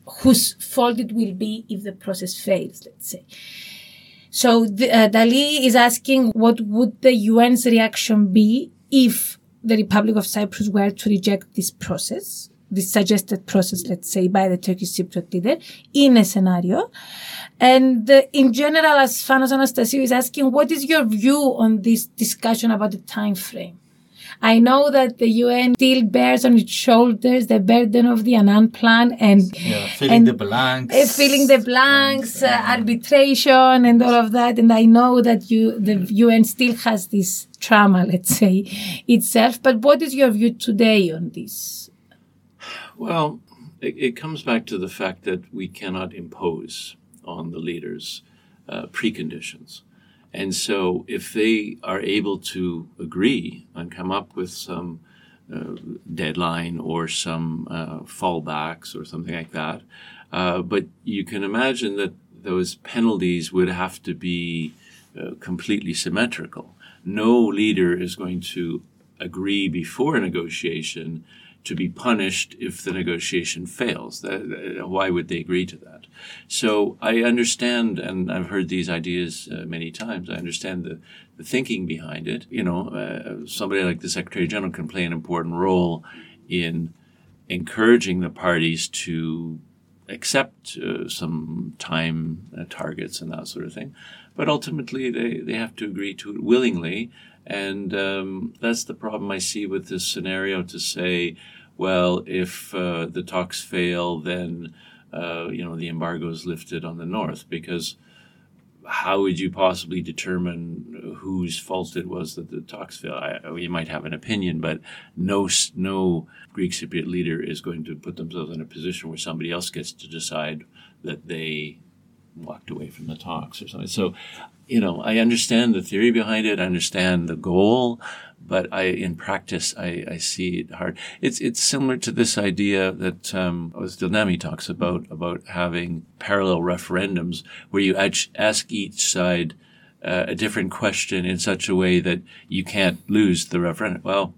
S2: whose fault it will be if the process fails, let's say. So Dali is asking, what would the UN's reaction be if the Republic of Cyprus were to reject this process, this suggested process, let's say, by the Turkish Cypriot leader in a scenario? And in general, as Fanos Anastasiou is asking, what is your view on this discussion about the time frame? I know that the UN still bears on its shoulders the burden of the Annan Plan and
S1: filling the blanks,
S2: arbitration and all of that. And I know that the UN still has this trauma, let's say, itself. But what is your view today on this?
S3: Well, it comes back to the fact that we cannot impose on the leaders preconditions. And so if they are able to agree and come up with some deadline or some fallbacks or something like that, but you can imagine that those penalties would have to be completely symmetrical. No leader is going to agree before a negotiation to be punished if the negotiation fails. Why would they agree to that? So I understand, and I've heard these ideas many times, I understand the thinking behind it. Somebody like the Secretary General can play an important role in encouraging the parties to accept some time targets and that sort of thing. But ultimately, they have to agree to it willingly. And that's the problem I see with this scenario, to say, well, if the talks fail, then, the embargo is lifted on the north, because how would you possibly determine whose fault it was that the talks failed? You might have an opinion, but no Greek Cypriot leader is going to put themselves in a position where somebody else gets to decide that they walked away from the talks or something. So, I understand the theory behind it. I understand the goal, but in practice, I see it hard. It's similar to this idea that Osdilnami talks about having parallel referendums where you ask each side a different question in such a way that you can't lose the referendum. Well,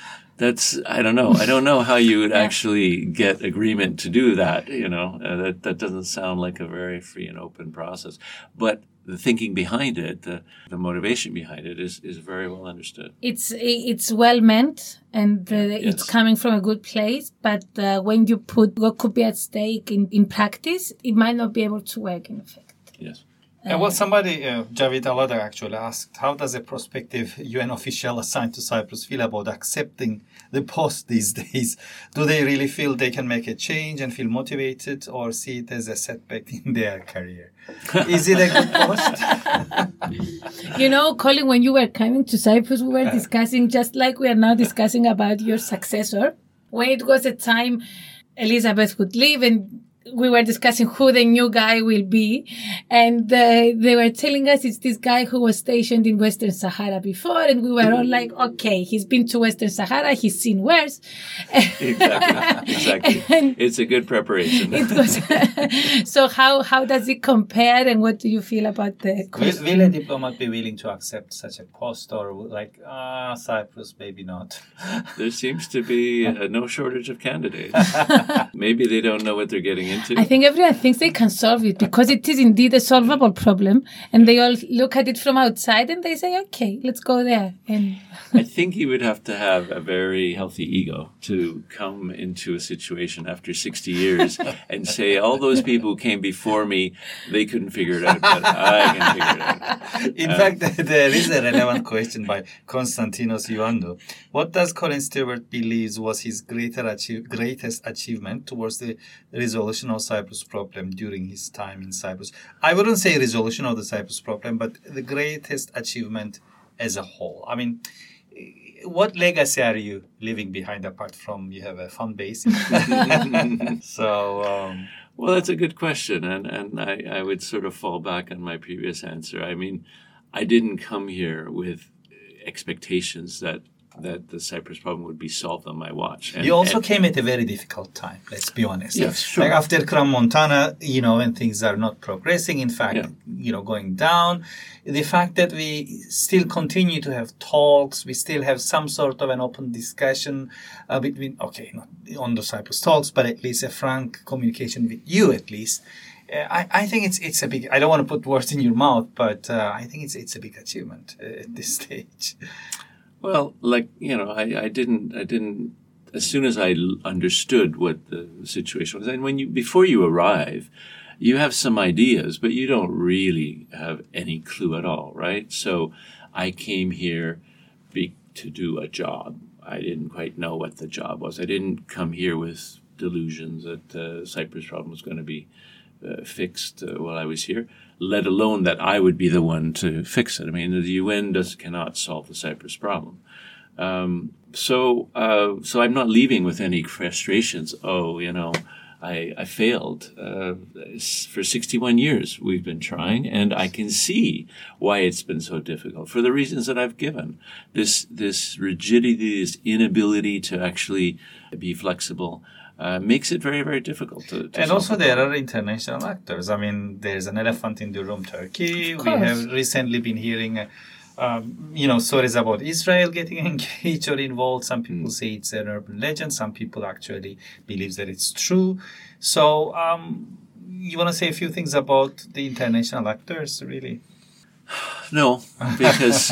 S3: I don't know. I don't know how you would actually get agreement to do that. That doesn't sound like a very free and open process. But the thinking behind it, the motivation behind it is very well understood.
S2: It's well meant, and it's coming from a good place. But when you put what could be at stake in practice, it might not be able to work in effect.
S3: Yes.
S1: Somebody, Javid Aladar, actually asked, how does a prospective UN official assigned to Cyprus feel about accepting the post these days? Do they really feel they can make a change and feel motivated, or see it as a setback in their career? Is it a good post?
S2: Colin, when you were coming to Cyprus, we were discussing, just like we are now discussing about your successor. When it was a time Elizabeth would leave, and we were discussing who the new guy will be, and they were telling us it's this guy who was stationed in Western Sahara before, and we were all like, okay, he's been to Western Sahara, he's seen worse.
S3: Exactly. It's a good preparation.
S2: It was. So how does it compare, and what do you feel about the question?
S1: Will a diplomat be willing to accept such a post, or Cyprus, maybe not?
S3: There seems to be no shortage of candidates. Maybe they don't know what they're getting into.
S2: I think everyone thinks they can solve it, because it is indeed a solvable problem, and they all look at it from outside and they say, okay, let's go there. And
S3: I think he would have to have a very healthy ego to come into a situation after 60 years and say, all those people who came before me, they couldn't figure it out, but I can figure it out.
S1: In fact, there is a relevant question by Konstantinos Ioannou. What does Colin Stewart believes was his greatest achievement towards the resolution of Cyprus problem during his time in Cyprus? I wouldn't say resolution of the Cyprus problem, but the greatest achievement as a whole. I mean, what legacy are you leaving behind, apart from you have a fun base?
S3: Well, that's a good question, and I would sort of fall back on my previous answer. I mean, I didn't come here with expectations that that the Cyprus problem would be solved on my watch.
S1: You also came at a very difficult time, let's be honest.
S3: Yes, sure.
S1: Like after Crans-Montana, when things are not progressing, in fact, going down, the fact that we still continue to have talks, we still have some sort of an open discussion between, not on the Cyprus talks, but at least a frank communication with you at least. I think it's a big, I don't want to put words in your mouth, but I think it's a big achievement at this stage.
S3: Well, I didn't, as soon as I understood what the situation was, and before you arrive, you have some ideas, but you don't really have any clue at all, right? So I came here to do a job. I didn't quite know what the job was. I didn't come here with delusions that the Cyprus problem was going to be fixed while I was here, let alone that I would be the one to fix it. I mean, the UN cannot solve the Cyprus problem. So I'm not leaving with any frustrations. I failed. For 61 years we've been trying, and I can see why it's been so difficult for the reasons that I've given. This rigidity, this inability to actually be flexible, makes it very, very difficult to
S1: and also there are international actors. I mean, there's an elephant in the room, Turkey. We have recently been hearing stories about Israel getting engaged or involved. Some people say it's an urban legend. Some people actually believe that it's true. So you want to say a few things about the international actors, really?
S3: No, because,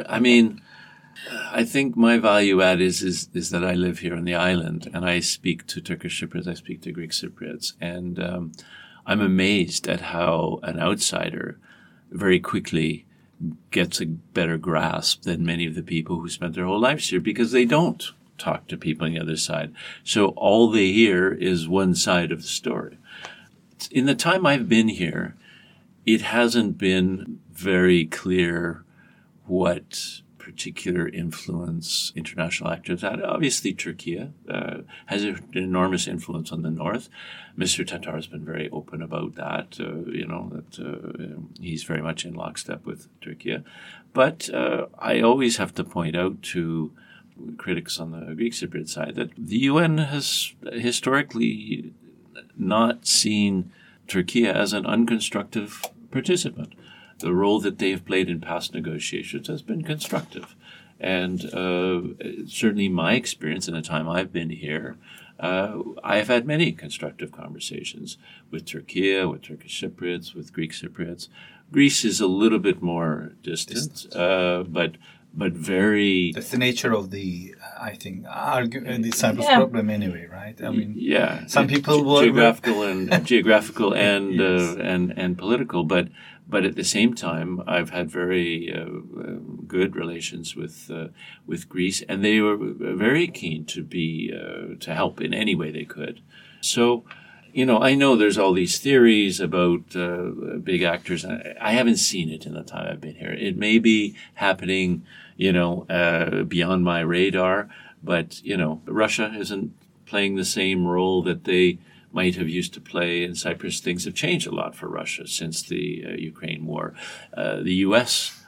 S3: I think my value add is that I live here on the island and I speak to Turkish Cypriots, I speak to Greek Cypriots, and I'm amazed at how an outsider very quickly gets a better grasp than many of the people who spent their whole lives here, because they don't talk to people on the other side. So all they hear is one side of the story. In the time I've been here, it hasn't been very clear what particular influence international actors had. Obviously, Turkey has an enormous influence on the north. Mr. Tatar has been very open about that, he's very much in lockstep with Turkey. But I always have to point out to critics on the Greek Cypriot side that the UN has historically not seen Turkey as an unconstructive participant. The role that they've played in past negotiations has been constructive. And certainly my experience in the time I've been here, I've had many constructive conversations with Turkey, with Turkish Cypriots, with Greek Cypriots. Greece is a little bit more distant. But very...
S1: That's the nature of the, I think, the Cyprus problem anyway, right? I mean, some people
S3: geographical and political, but at the same time, I've had very good relations with Greece, and they were very keen to help in any way they could. So, I know there's all these theories about big actors. I haven't seen it in the time I've been here. It may be happening, beyond my radar, but, Russia isn't playing the same role that they might have used to play in Cyprus. Things have changed a lot for Russia since the Ukraine war. The U.S.,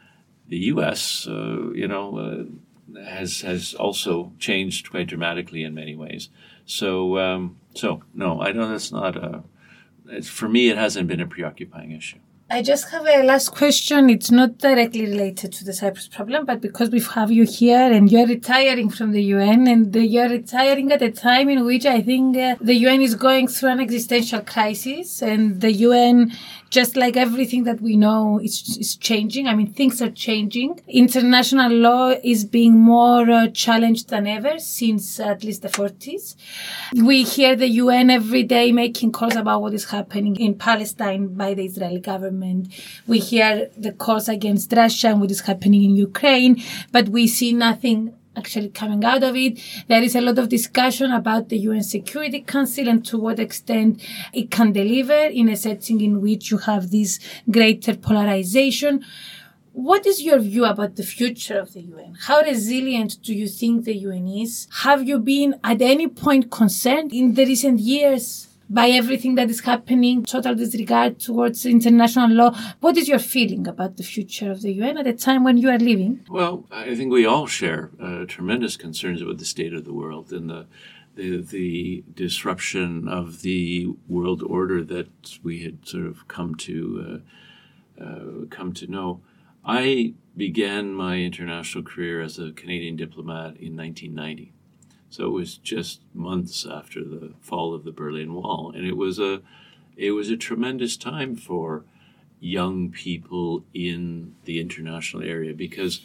S3: has also changed quite dramatically in many ways. So no, I know that's not for me, it hasn't been a preoccupying issue.
S2: I just have a last question. It's not directly related to the Cyprus problem, but because we have you here and you're retiring from the UN, and you're retiring at a time in which I think the UN is going through an existential crisis, and the UN, just like everything that we know, is changing. I mean, things are changing. International law is being more challenged than ever since at least the 40s. We hear the UN every day making calls about what is happening in Palestine by the Israeli government. We hear the calls against Russia and what is happening in Ukraine, but we see nothing actually coming out of it. There is a lot of discussion about the UN Security Council and to what extent it can deliver in a setting in which you have this greater polarization. What is your view about the future of the UN? How resilient do you think the UN is? Have you been at any point concerned in the recent years by everything that is happening, total disregard towards international law. What is your feeling about the future of the UN at a time when you are leaving?
S3: Well, I think we all share tremendous concerns about the state of the world and the disruption of the world order that we had sort of come to know. I began my international career as a Canadian diplomat in 1990. So it was just months after the fall of the Berlin Wall, and it was a tremendous time for young people in the international area because,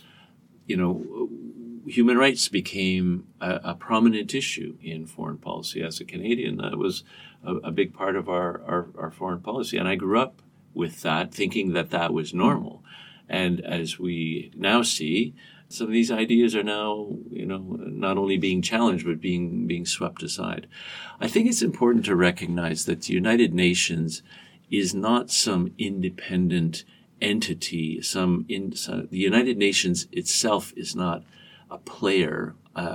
S3: human rights became a prominent issue in foreign policy. As a Canadian, that was a big part of our foreign policy, and I grew up with that, thinking that was normal. And as we now see, some of these ideas are now, not only being challenged, but being swept aside. I think it's important to recognize that the United Nations is not some independent entity. The United Nations itself is not a player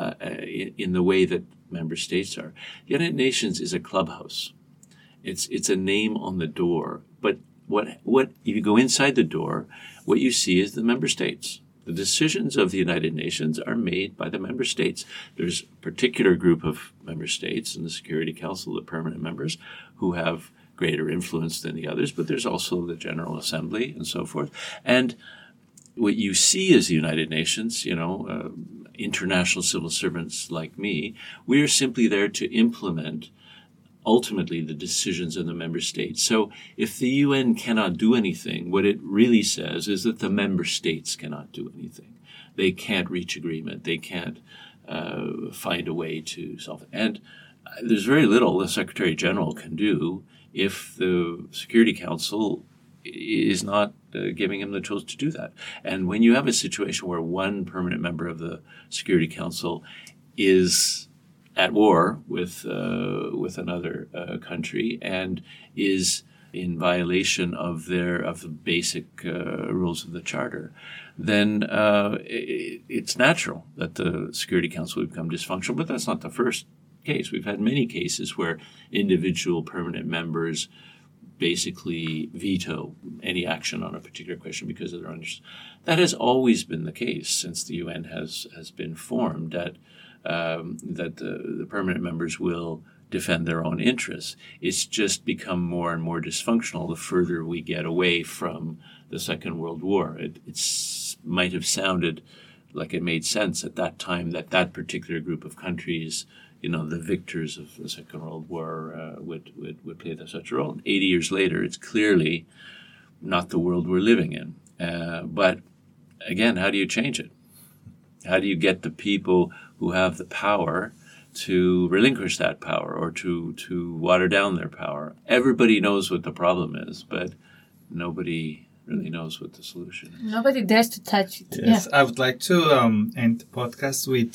S3: in the way that member states are. The United Nations is a clubhouse. It's a name on the door. But what if you go inside the door, what you see is the member states. The decisions of the United Nations are made by the member states. There's a particular group of member states in the Security Council, the permanent members, who have greater influence than the others, but there's also the General Assembly and so forth. And what you see as the United Nations, international civil servants like me, we are simply there to implement ultimately the decisions of the member states. So if the UN cannot do anything, what it really says is that the member states cannot do anything. They can't reach agreement. They can't find a way to solve it. And there's very little the Secretary General can do if the Security Council is not giving him the tools to do that. And when you have a situation where one permanent member of the Security Council is at war with another country and is in violation of the basic rules of the Charter, then it's natural that the Security Council would become dysfunctional. But that's not the first case. We've had many cases where individual permanent members basically veto any action on a particular question because of their understanding. That has always been the case since the UN has been formed, that the permanent members will defend their own interests. It's just become more and more dysfunctional the further we get away from the Second World War. It might have sounded like it made sense at that time that particular group of countries, the victors of the Second World War would play such a role. 80 years later, it's clearly not the world we're living in. But again, how do you change it? How do you get the people who have the power to relinquish that power or to water down their power? Everybody knows what the problem is, but nobody really knows what the solution is.
S2: Nobody dares to touch it.
S1: Yes, yeah. I would like to end the podcast with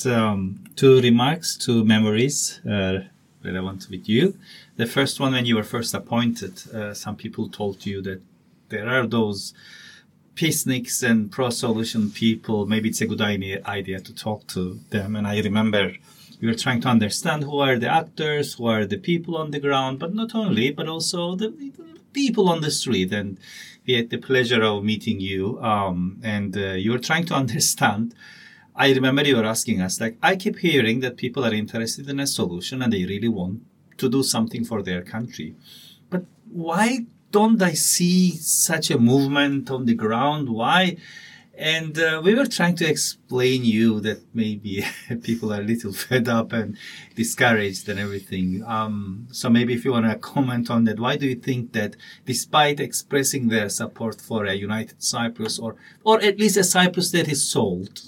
S1: two memories relevant with you. The first one, when you were first appointed, some people told you that there are those peaceniks and pro-solution people. Maybe it's a good idea to talk to them. And I remember we were trying to understand who are the actors, who are the people on the ground, but not only, but also the people on the street. And we had the pleasure of meeting you, and you were trying to understand. I remember you were asking us, I keep hearing that people are interested in a solution and they really want to do something for their country. But why don't I see such a movement on the ground? Why? And we were trying to explain you that maybe people are a little fed up and discouraged and everything. So maybe if you want to comment on that, why do you think that despite expressing their support for a united Cyprus or at least a Cyprus that is sold,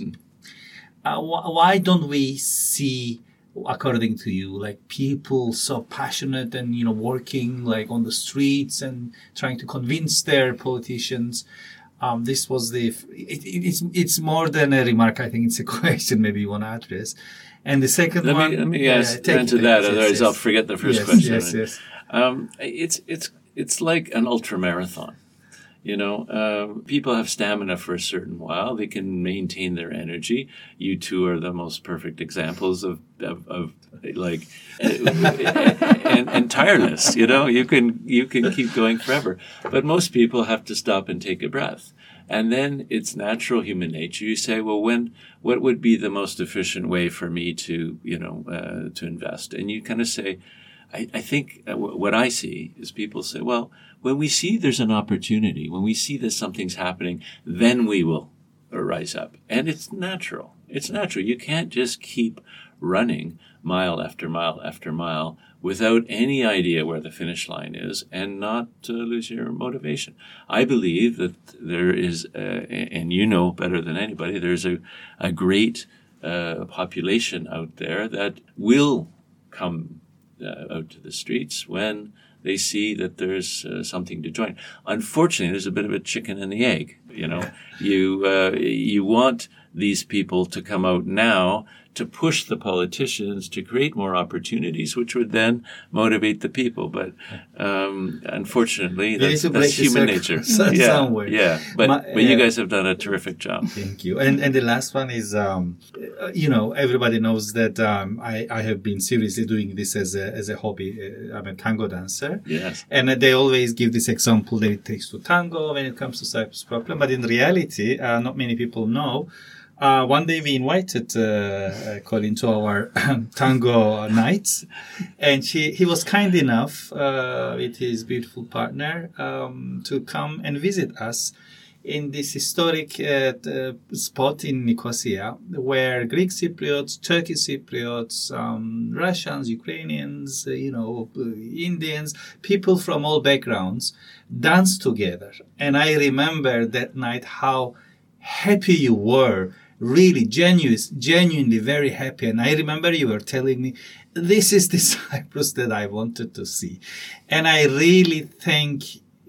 S1: why don't we see, according to you, people so passionate and, working on the streets and trying to convince their politicians? This was it's more than a remark. I think it's a question maybe you want to address. And the second one...
S3: Let me answer that, otherwise I'll forget the first question.
S1: Yes.
S3: It's like an ultra marathon. People have stamina for a certain while. They can maintain their energy. You two are the most perfect examples of like, and tireless. You can keep going forever. But most people have to stop and take a breath. And then it's natural human nature. You say, well, what would be the most efficient way for me to invest? And you kind of say, I think what I see is people say, well, when we see there's an opportunity, when we see that something's happening, then we will rise up. And it's natural. It's natural. You can't just keep running mile after mile after mile without any idea where the finish line is and not lose your motivation. I believe that there is, and you know better than anybody, there's a great population out there that will come out to the streets when they see that there's something to join. Unfortunately, there's a bit of a chicken and the egg. You want these people to come out now to push the politicians to create more opportunities, which would then motivate the people. But unfortunately, that's human nature.
S1: Somewhere.
S3: Yeah. But you guys have done a terrific job.
S1: Thank you. And the last one is, everybody knows that I have been seriously doing this as a hobby. I'm a tango dancer.
S3: Yes.
S1: And they always give this example that it takes to tango when it comes to Cyprus problem. But in reality, not many people know. One day we invited Colin to our tango nights, and he was kind enough with his beautiful partner to come and visit us in this historic spot in Nicosia, where Greek Cypriots, Turkish Cypriots, Russians, Ukrainians, Indians, people from all backgrounds danced together. And I remember that night how happy you were. Really genuinely very happy. And I remember you were telling me, this is the Cyprus that I wanted to see. And I really think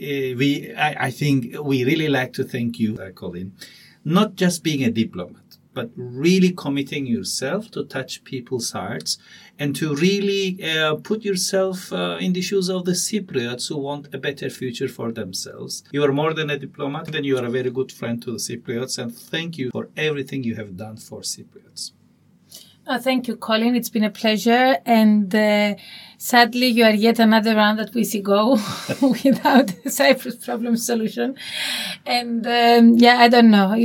S1: I think we really like to thank you, Colin, not just being a diplomat, but really committing yourself to touch people's hearts and to really put yourself in the shoes of the Cypriots who want a better future for themselves. You are more than a diplomat, and you are a very good friend to the Cypriots, and thank you for everything you have done for Cypriots.
S2: Thank you, Colin. It's been a pleasure. And sadly, you are yet another round that we see go without a Cyprus problem solution. And I don't know.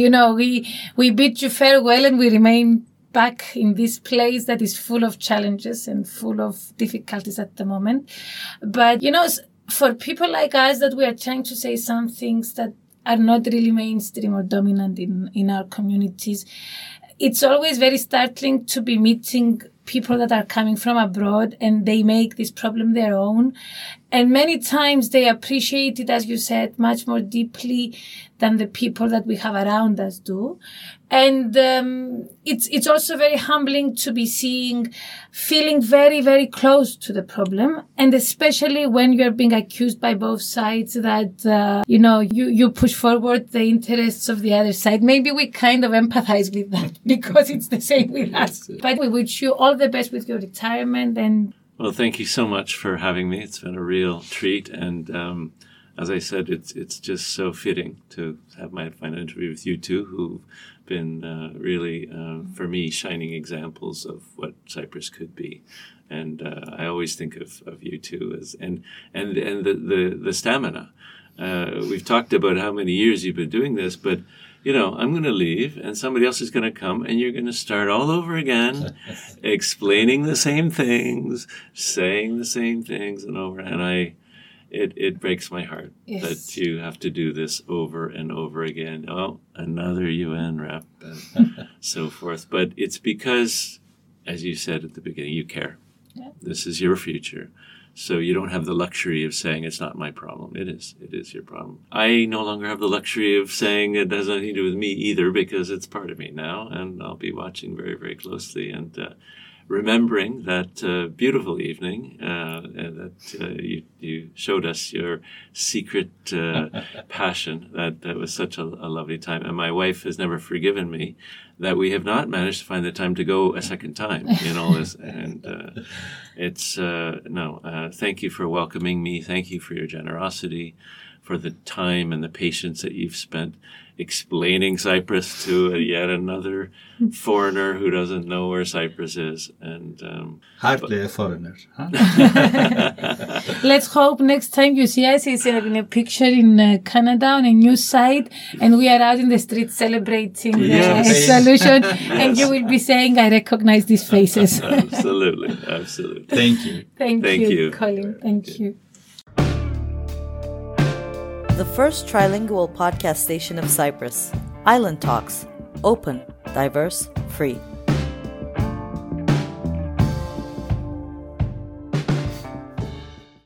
S2: We bid you farewell and we remain back in this place that is full of challenges and full of difficulties at the moment. But, for people like us that we are trying to say some things that are not really mainstream or dominant in our communities, it's always very startling to be meeting people that are coming from abroad and they make this problem their own. And many times they appreciate it, as you said, much more deeply than the people that we have around us do. And it's also very humbling to be feeling very, very close to the problem. And especially when you're being accused by both sides that, you push forward the interests of the other side. Maybe we kind of empathize with that because it's the same with us. But we wish you all the best with your retirement. And
S3: well, thank you so much for having me. It's been a real treat. And as I said, it's just so fitting to have my final interview with you two, who've been really, for me, shining examples of what Cyprus could be. And I always think of you two as and the stamina. We've talked about how many years you've been doing this, but I'm going to leave and somebody else is going to come and you're going to start all over again, explaining the same things, saying the same things and over. And it breaks my heart that you have to do this over and over again. Oh, another UN rep and so forth. But it's because, as you said at the beginning, you care. Yeah. This is your future. So you don't have the luxury of saying it's not my problem. It is your problem. I no longer have the luxury of saying it has nothing to do with me either, because it's part of me now, and I'll be watching very, very closely and remembering that beautiful evening that you showed us your secret passion. That was such a lovely time. And my wife has never forgiven me that we have not managed to find the time to go a second time in all this. And thank you for welcoming me. Thank you for your generosity, for the time and the patience that you've spent explaining Cyprus to yet another foreigner who doesn't know where Cyprus is. And
S1: hardly a foreigner. Huh?
S2: Let's hope next time you see us is in a picture in Canada on a news site, and we are out in the street celebrating the solution, and you will be saying, "I recognize these faces."
S3: Absolutely.
S1: Thank you.
S2: Thank you, Colin. Thank you.
S4: The first trilingual podcast station of Cyprus, Island Talks, open, diverse, free.